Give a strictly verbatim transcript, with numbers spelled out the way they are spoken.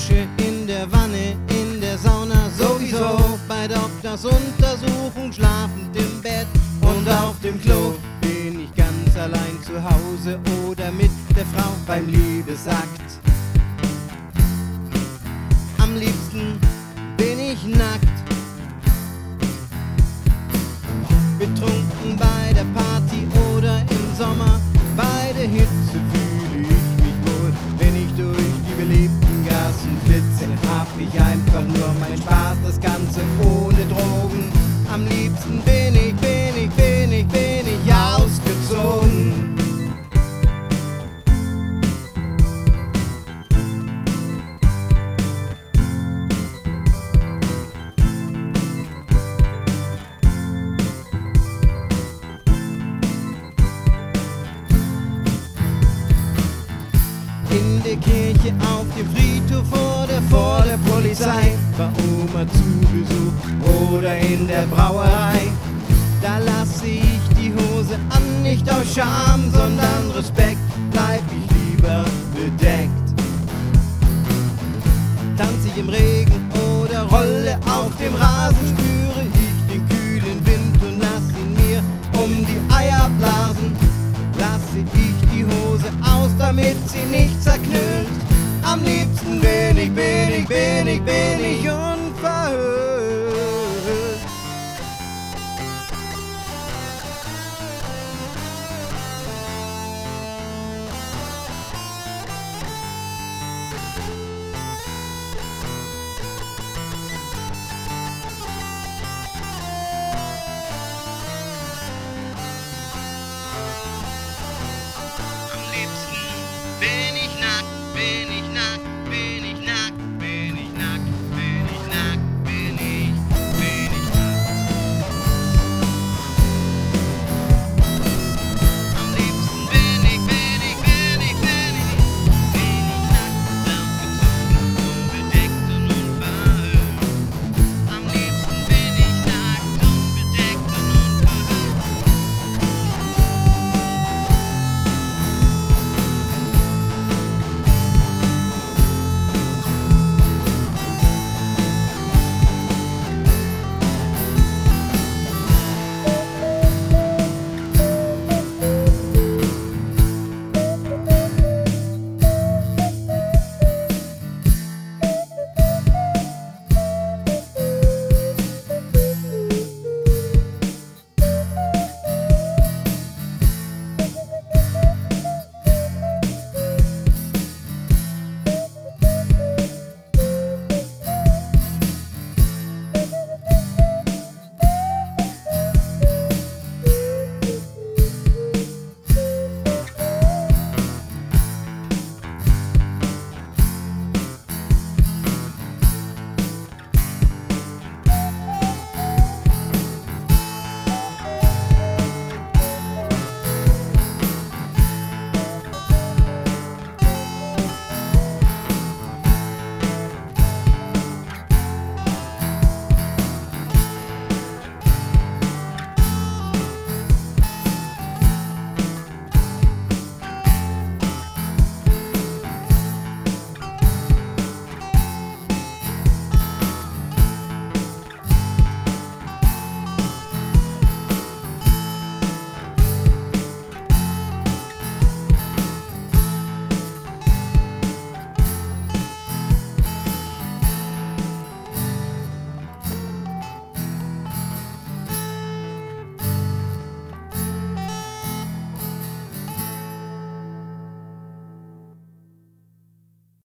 Dusche, in der Wanne, in der Sauna, sowieso. Bei Doktors Untersuchung, schlafend im Bett und auf dem Klo. Bin ich ganz allein zu Hause oder mit der Frau beim Liebesakt. Am liebsten bin ich nackt. Betrunken bei der Party oder im Sommer. Bei der Hitze fühle ich mich wohl, wenn ich durch die belebten Gassen flitze. Hab ich einfach nur meinen Spaß, das Ganze ohne Drogen. Am liebsten bin ich, bin ich, bin ich, bin ich ausgezogen. In der Kirche, auf dem Friedhof oder vor der Polizei, bei Oma zu Besuch oder in der Brauerei. Da lasse ich die Hose an, nicht aus Scham, sondern Respekt, bleib ich lieber bedeckt. Tanze ich im Regen oder rolle auf dem Rasen, spüre ich den kühlen Wind und lass ihn mir um die Eier blasen. Lasse ich die Hose aus, damit sie nicht zerknüllt. Am liebsten bin ich, bin ich, bin ich, bin ich unverhüllt.